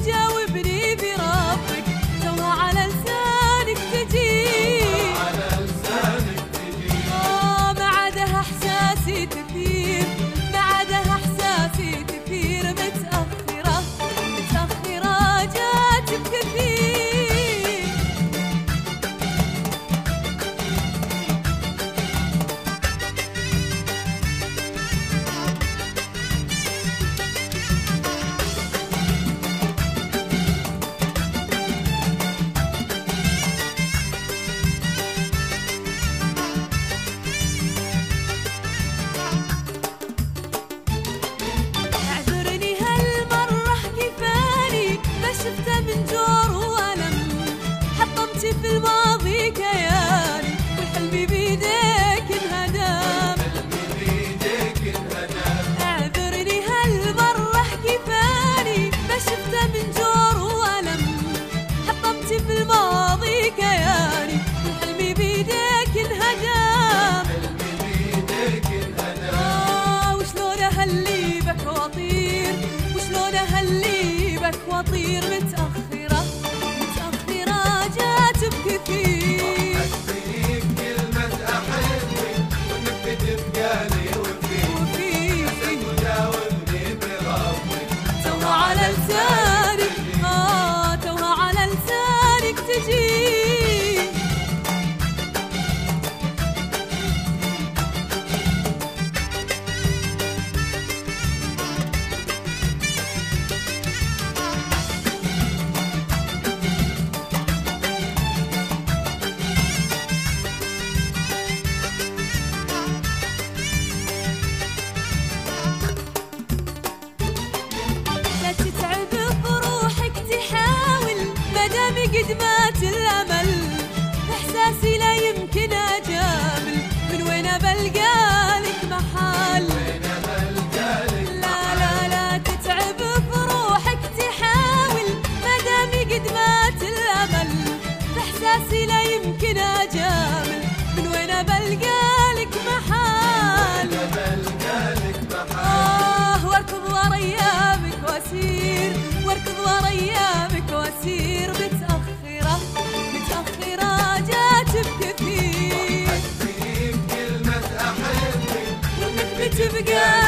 جاوبني بربك توها على لسانك تجي ما عادها احساسي تثير ما عادها احساسي تثير متأخرة متأخرة جات بكثير شفته من جور وألم حطمتي في الماضي كياني وحلمي بيديك انهدم اعذرني هالمرة احكي فاني ما شفته من جور وألم حطمتي في الماضي كياني وحلمي بيديك انهدم وشلون اهلي بك واطير وشلون اهلي بك واطير متأخرة متأخرة جات بكثير أكفيك كلمة أحبك وإنك بتبقالي وفيك أسأل وجاوبني بربك توها على لسانك توها على لسانك تجي قد مات الأمل إحساسي لا يمكن أجامل من وين بلقالك محل لا لا لا تتعب بروحك تحاول ما دامي قد مات الأمل إحساسي لا يمكن أجامل من وين بلقالك محل واركض ورا أيامك وأسير واركض ورا أيامك وأسير متأخرة متأخرة جات بكثير أكفيك كلمة أحبك وإنك بتبقى